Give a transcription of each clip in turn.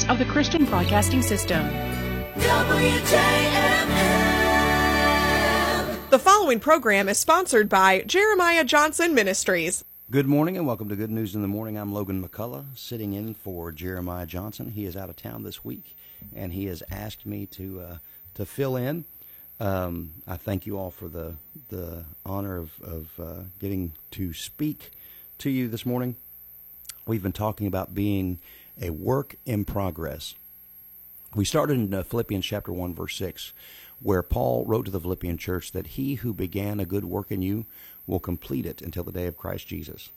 of the Christian Broadcasting System. WJMN. The following program is sponsored by Jeremiah Johnson Ministries. Good morning and welcome to Good News in the Morning. I'm Logan McCullough, sitting in for Jeremiah Johnson. He is out of town this week, and he has asked me to fill in. I thank you all for the honor of getting to speak to you this morning. We've been talking about being a work in progress. We started in Philippians chapter 1, verse 6, where Paul wrote to the Philippian church that he who began a good work in you will complete it until the day of Christ Jesus.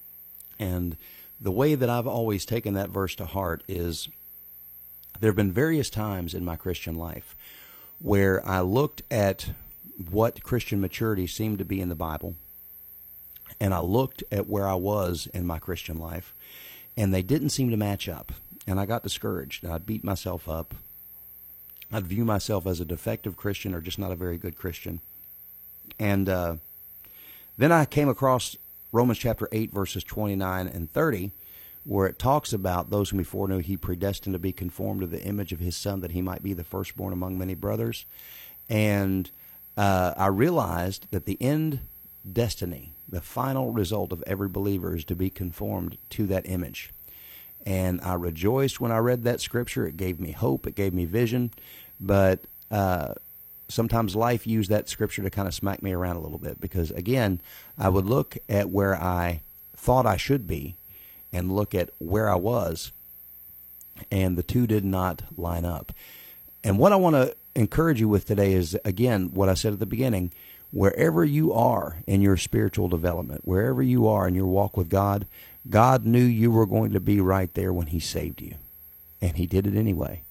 And the way that I've always taken that verse to heart is there have been various times in my Christian life where I looked at what Christian maturity seemed to be in the Bible, and I looked at where I was in my Christian life, and they didn't seem to match up. And I got discouraged, and I'd beat myself up. I'd view myself as a defective Christian or just not a very good Christian. And then I came across Romans chapter 8, verses 29 and 30, where it talks about those whom he foreknew he predestined to be conformed to the image of his Son, that he might be the firstborn among many brothers. And I realized that the end destiny, the final result of every believer, is to be conformed to that image. And I rejoiced when I read that scripture. It gave me hope. It gave me vision. But sometimes life used that scripture to kind of smack me around a little bit, because, again, I would look at where I thought I should be and look at where I was, and the two did not line up. And what I want to encourage you with today is, again, what I said at the beginning: wherever you are in your spiritual development, wherever you are in your walk with God, God knew you were going to be right there when he saved you, and he did it anyway.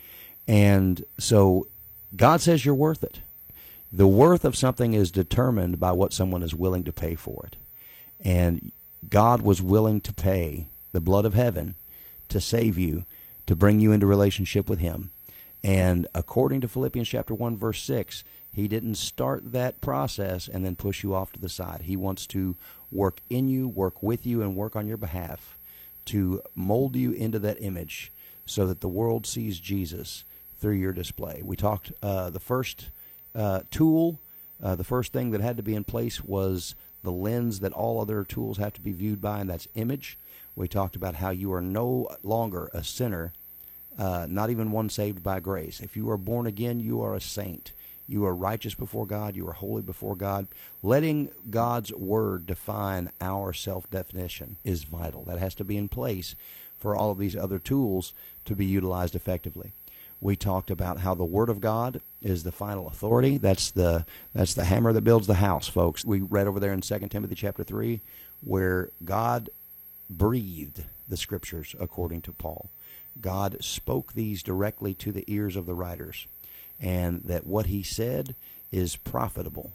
And so God says you're worth it. The worth of something is determined by what someone is willing to pay for it. And God was willing to pay the blood of heaven to save you, to bring you into relationship with him. And according to Philippians chapter 1, verse 6, he didn't start that process and then push you off to the side. He wants to work in you, work with you, and work on your behalf to mold you into that image so that the world sees Jesus through your display. We talked the first tool, the first thing that had to be in place was the lens that all other tools have to be viewed by, and that's image. We talked about how you are no longer a sinner, not even one saved by grace. If you are born again, you are a saint. You are righteous before God. You are holy before God. Letting God's word define our self-definition is vital. That has to be in place for all of these other tools to be utilized effectively. We talked about how the Word of God is the final authority. That's the hammer that builds the house, folks. We read over there in 2 Timothy chapter 3 where God breathed the Scriptures, according to Paul. God spoke these directly to the ears of the writers, and that what he said is profitable.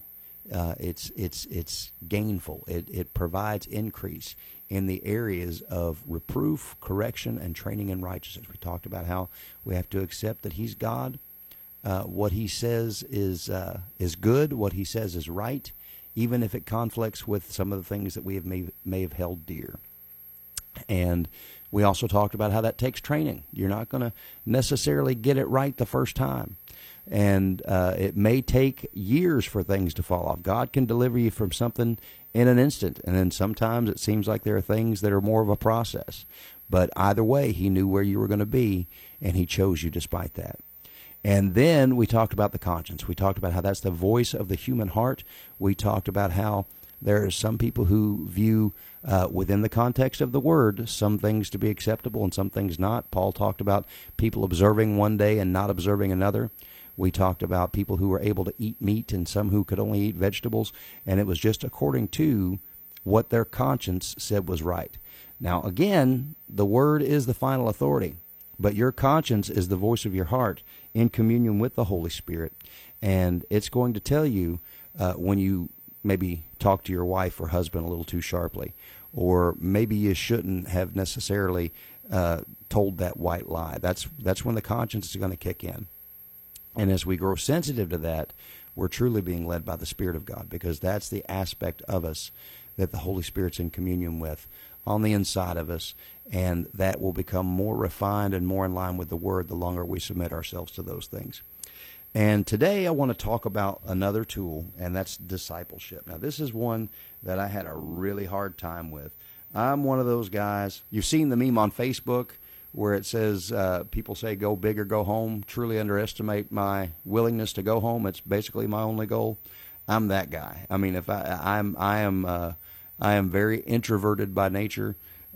It's gainful. It provides increase in the areas of reproof, correction, and training in righteousness. We talked about how we have to accept that he's God. What he says is good. What he says is right, even if it conflicts with some of the things that we may have held dear. And we also talked about how that takes training. You're not going to necessarily get it right the first time. And it may take years for things to fall off. God can deliver you from something in an instant, and then sometimes it seems like there are things that are more of a process. But either way, he knew where you were going to be, and he chose you despite that. And then we talked about the conscience. We talked about how that's the voice of the human heart. We talked about how there are some people who view within the context of the word some things to be acceptable and some things not. Paul talked about people observing one day and not observing another. We talked about people who were able to eat meat and some who could only eat vegetables, and it was just according to what their conscience said was right. Now, again, the Word is the final authority, but your conscience is the voice of your heart in communion with the Holy Spirit, and it's going to tell you when you maybe talk to your wife or husband a little too sharply, or maybe you shouldn't have necessarily told that white lie. That's when the conscience is going to kick in. And as we grow sensitive to that, we're truly being led by the Spirit of God, because that's the aspect of us that the Holy Spirit's in communion with on the inside of us, and that will become more refined and more in line with the Word the longer we submit ourselves to those things. And today I want to talk about another tool, and that's discipleship. Now, this is one that I had a really hard time with. I'm one of those guys. You've seen the meme on Facebook where it says, people say, go big or go home. Truly underestimate my willingness to go home. It's basically my only goal. I'm that guy. I mean, if I am very introverted by nature.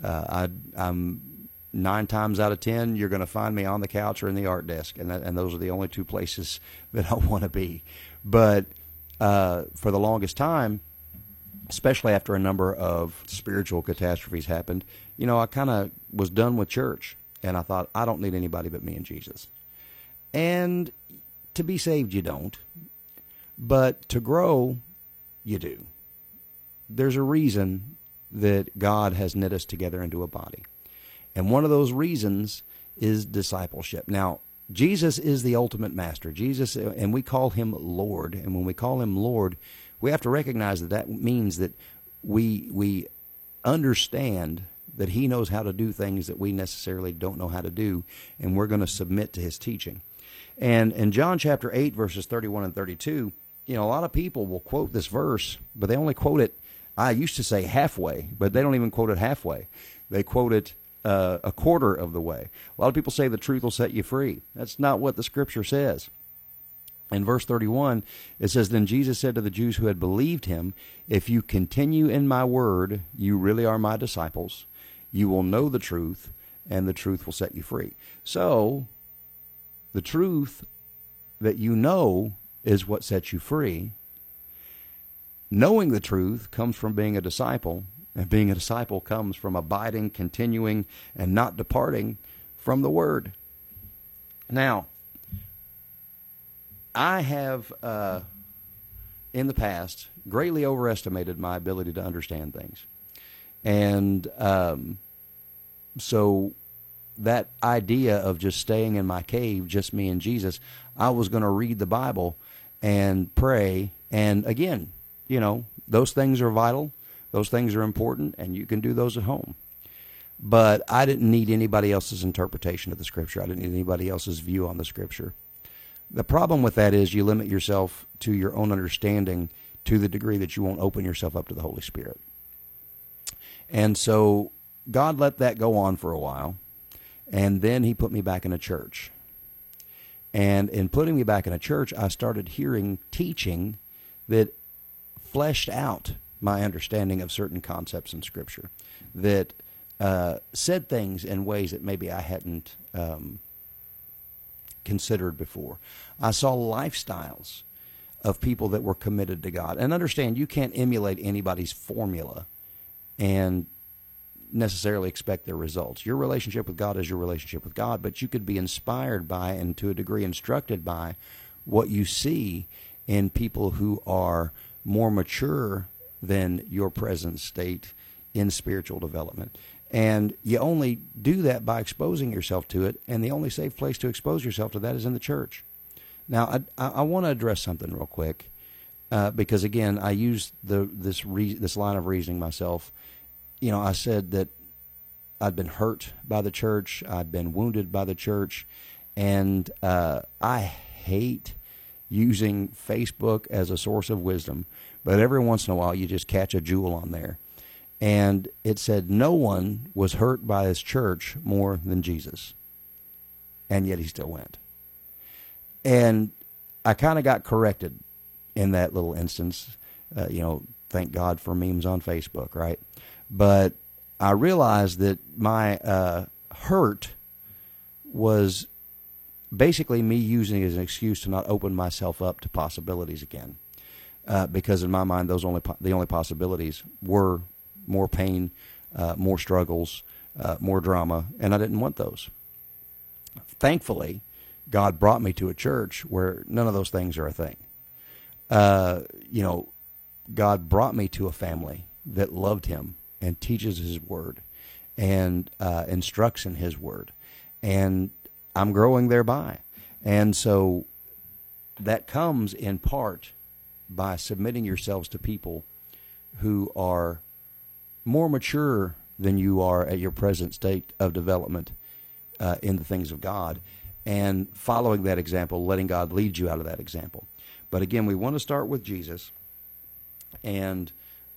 I'm 9 times out of 10, you're going to find me on the couch or in the art desk, and those are the only 2 places that I want to be. But for the longest time, especially after a number of spiritual catastrophes happened, I kind of was done with church, and I thought, I don't need anybody but me and Jesus. And to be saved, you don't. But to grow, you do. There's a reason that God has knit us together into a body. And one of those reasons is discipleship. Now, Jesus is the ultimate master. Jesus, and we call him Lord. And when we call him Lord, we have to recognize that means that we understand that he knows how to do things that we necessarily don't know how to do, and we're going to submit to his teaching. And in John chapter 8, verses 31 and 32, a lot of people will quote this verse, but they only quote it, I used to say halfway, but they don't even quote it halfway. They quote it a quarter of the way. A lot of people say the truth will set you free. That's not what the Scripture says. In verse 31, it says, Then Jesus said to the Jews who had believed him, If you continue in my word, you really are my disciples. You will know the truth, and the truth will set you free. So, the truth that you know is what sets you free. Knowing the truth comes from being a disciple, and being a disciple comes from abiding, continuing, and not departing from the Word. Now, I have, in the past, greatly overestimated my ability to understand things. And so that idea of just staying in my cave, just me and Jesus, I was going to read the Bible and pray. And again, those things are vital. Those things are important, and you can do those at home. But I didn't need anybody else's interpretation of the Scripture. I didn't need anybody else's view on the Scripture. The problem with that is you limit yourself to your own understanding to the degree that you won't open yourself up to the Holy Spirit. And so God let that go on for a while, and then he put me back in a church. And in putting me back in a church, I started hearing teaching that fleshed out my understanding of certain concepts in Scripture, that said things in ways that maybe I hadn't considered before. I saw lifestyles of people that were committed to God. And understand, you can't emulate anybody's formula and necessarily expect their results. Your relationship with God is your relationship with God, but you could be inspired by and to a degree instructed by what you see in people who are more mature than your present state in spiritual development. And you only do that by exposing yourself to it, and the only safe place to expose yourself to that is in the church. Now, I want to address something real quick, because again, I used this line of reasoning myself. I said that I'd been hurt by the church, I'd been wounded by the church, and I hate using Facebook as a source of wisdom, but every once in a while you just catch a jewel on there. And it said no one was hurt by his church more than Jesus, and yet he still went. And I kind of got corrected in that little instance. Thank God for memes on Facebook, right? But I realized that my hurt was basically me using it as an excuse to not open myself up to possibilities again, because in my mind, the only possibilities were more pain, more struggles, more drama, and I didn't want those. Thankfully, God brought me to a church where none of those things are a thing. God brought me to a family that loved him and teaches his word and instructs in his word. And I'm growing thereby. And so that comes in part by submitting yourselves to people who are more mature than you are at your present state of development in the things of God, and following that example, letting God lead you out of that example. But again, we want to start with Jesus, and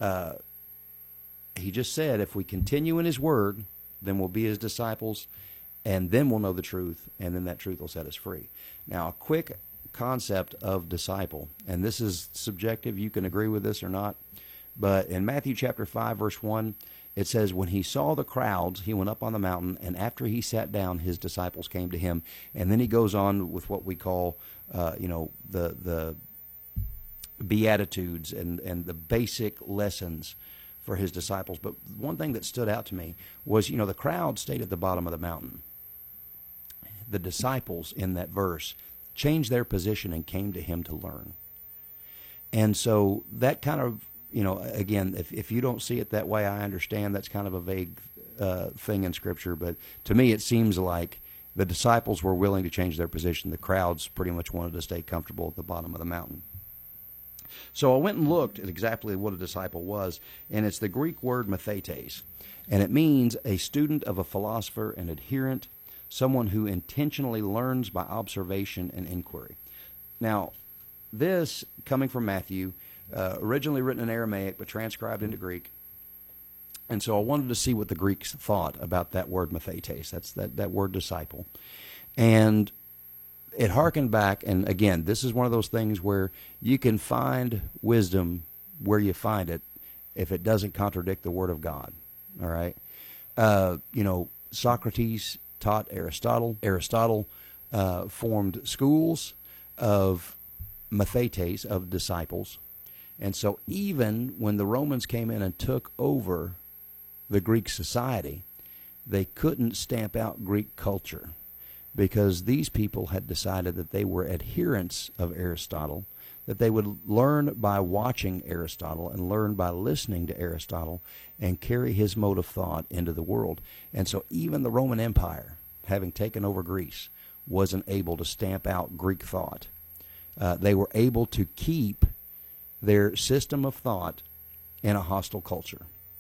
he just said, if we continue in his word, then we'll be his disciples, and then we'll know the truth, and then that truth will set us free. Now, a quick concept of disciple, and this is subjective. You can agree with this or not, but in Matthew chapter 5, verse 1, it says, when he saw the crowds, he went up on the mountain, and after he sat down, his disciples came to him. And then he goes on with what we call, the Beatitudes and the basic lessons for his disciples. But one thing that stood out to me was, the crowd stayed at the bottom of the mountain. The disciples in that verse changed their position and came to him to learn. And so that kind of, again, if you don't see it that way, I understand that's kind of a vague thing in Scripture. But to me, it seems like the disciples were willing to change their position. The crowds pretty much wanted to stay comfortable at the bottom of the mountain. So I went and looked at exactly what a disciple was, and it's the Greek word mathetes, and it means a student of a philosopher, an adherent, someone who intentionally learns by observation and inquiry. Now, this, coming from Matthew, originally written in Aramaic but transcribed into Greek, and so I wanted to see what the Greeks thought about that word mathetes. That's that word disciple. And it harkened back, and again, this is one of those things where you can find wisdom where you find it if it doesn't contradict the Word of God. All right? Socrates taught Aristotle. Aristotle formed schools of mathetes, of disciples. And so even when the Romans came in and took over the Greek society, they couldn't stamp out Greek culture, because these people had decided that they were adherents of Aristotle, that they would learn by watching Aristotle and learn by listening to Aristotle and carry his mode of thought into the world. And so even the Roman Empire, having taken over Greece, wasn't able to stamp out Greek thought. They were able to keep their system of thought in a hostile culture.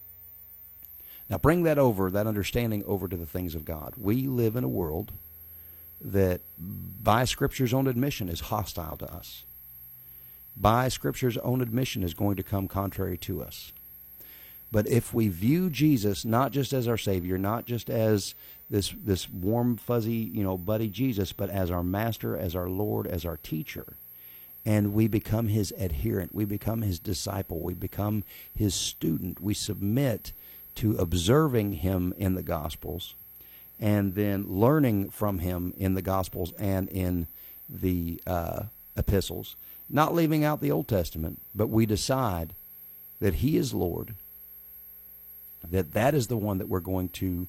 Now bring that understanding over to the things of God. We live in a world that by Scripture's own admission is hostile to us. By Scripture's own admission is going to come contrary to us. But if we view Jesus not just as our Savior, not just as this warm, fuzzy, buddy Jesus, but as our Master, as our Lord, as our teacher, and we become his adherent, we become his disciple, we become his student, we submit to observing him in the Gospels, and then learning from him in the Gospels and in the epistles, not leaving out the Old Testament, but we decide that he is Lord, that is the one that we're going to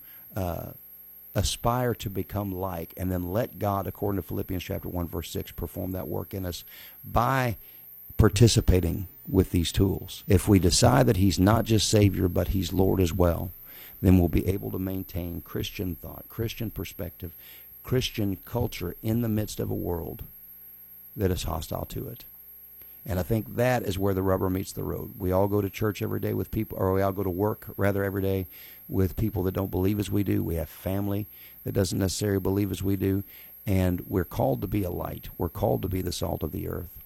aspire to become like, and then let God, according to Philippians chapter 1, verse 6, perform that work in us by participating with these tools. If we decide that he's not just Savior, but he's Lord as well, then we'll be able to maintain Christian thought, Christian perspective, Christian culture in the midst of a world that is hostile to it. And I think that is where the rubber meets the road. We all go to church every day with people, or we all go to work, rather, every day with people that don't believe as we do. We have family that doesn't necessarily believe as we do. And we're called to be a light. We're called to be the salt of the earth.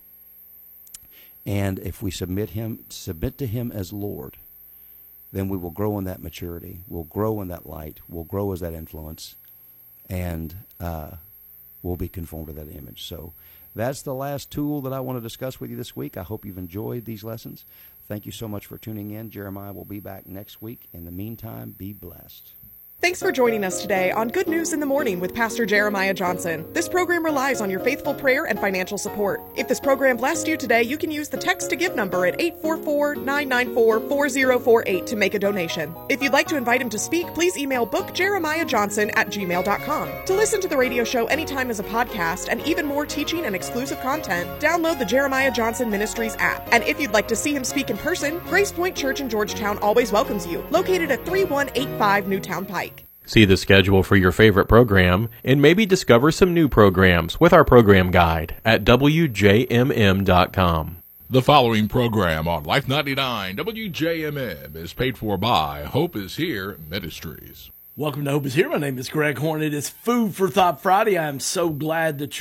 And if we submit to him as Lord, then we will grow in that maturity. We'll grow in that light. We'll grow as that influence. And we'll be conformed to that image. So that's the last tool that I want to discuss with you this week. I hope you've enjoyed these lessons. Thank you so much for tuning in. Jeremiah will be back next week. In the meantime, be blessed. Thanks for joining us today on Good News in the Morning with Pastor Jeremiah Johnson. This program relies on your faithful prayer and financial support. If this program blessed you today, you can use the text to give number at 844-994-4048 to make a donation. If you'd like to invite him to speak, please email bookjeremiahjohnson@gmail.com. To listen to the radio show anytime as a podcast and even more teaching and exclusive content, download the Jeremiah Johnson Ministries app. And if you'd like to see him speak in person, Grace Point Church in Georgetown always welcomes you, located at 3185 Newtown Pike. See the schedule for your favorite program, and maybe discover some new programs with our program guide at wjmm.com. The following program on Life 99 WJMM is paid for by Hope is Here Ministries. Welcome to Hope is Here. My name is Greg Horn. It is Food for Thought Friday. I am so glad that